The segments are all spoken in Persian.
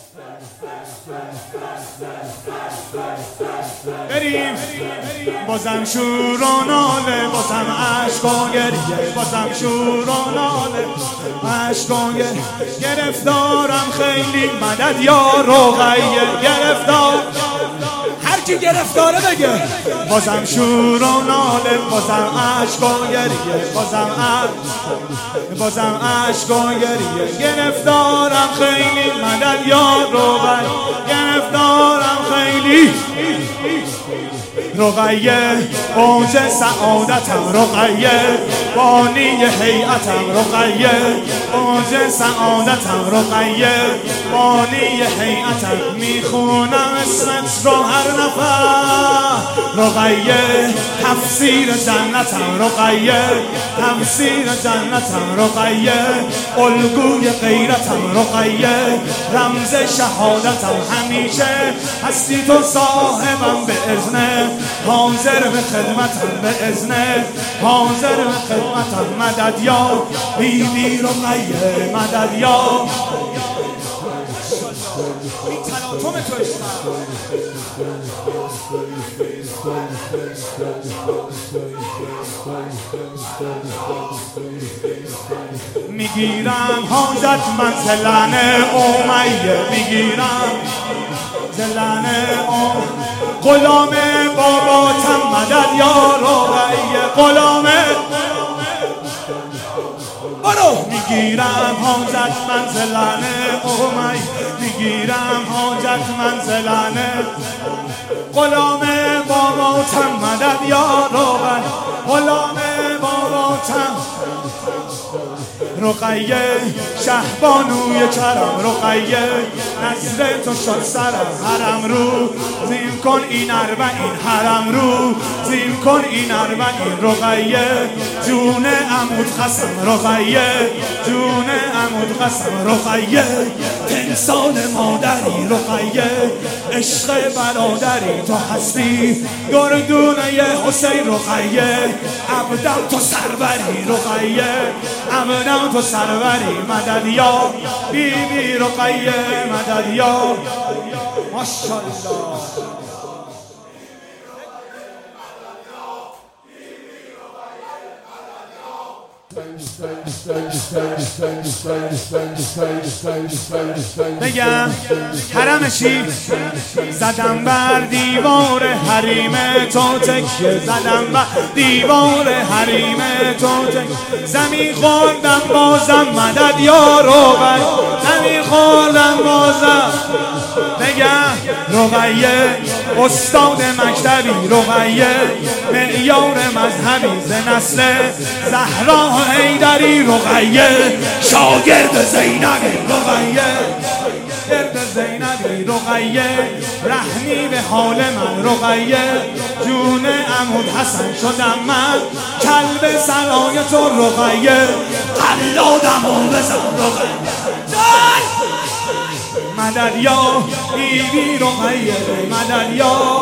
بریم بازم شور و ناله، بازم عشق و گریه، بازم شور و ناله، عشق و گریه. گرفتارم خیلی، مدد یا رقیه. گرفتار، هر کی گرفتاره بگه. بازم شور و ناله، بازم عشق و گریه، بازم عشق و گریه. گرفتارم خیلی، مدد یا رقیه. گرفتارم خیلی، رقیه اوج سعادتم، رقیه بانی هیئتم، رقیه اوج سعادتم، رقیه بانی هیئتم. میخونم اسمت رو هر نفر، رقیه تفسیر جنتم، رقیه تفسیر جنتم، رقیه الگوی غیرتم، رقیه رمز شهادتم. همیشه هستی تو صاحبم به اذنه، حاضر به خدمتم به اذنه، حاضر به خدمتم. مدد یا بیبی رقیه، مدد یا این تلاطم تو میگیرم حاجت من زلن امیه، میگیرم زلن غلام باباتم، مدد یا رقیه غلام برو. میگیرم حاجت من زلن امیه، میگیرم حاجت من زلن غلام باباتم، مدد یا رقیه غلام باباتم. رقیه شهبانوی کرم، رقیه نزد تو شد سرم. حرم رو زین کن این اربعین، حرم رو زین کن این اربعین. رقیه جون عمود خسم، رقیه جون عمود خسم. رقیه انسان مادری، رقیه عشق برادری. تو هستی گردونه حسین، رقیه عبدم تو سروری، رقیه عبدم تو سروری. مدد یا بیبی رقیه، مدد یا ماشاءالله. بگم حرمشی زدم بر دیوار حریم تو تکیه، زدم بر دیوار حریم تو تکیه. زمین خوردم بازم، مدد یا رقیه زمین خوردم بازم. بگم رقیه استاد مکتبی، رقیه معیار مذهبی. ز نسل زهرا حیدری، رقیه شاگرد زینبی، رقیه شاگرد زینبی. رقیه رحمی به حال من، رقیه جون عمود حسن شدم من. کلب سرای تو رقیه قلادم و بزن، رقیه مدد یا بیبی رقیه، مدد یا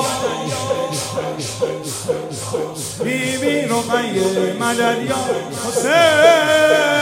بیبی رقیه، مدد یا حسین.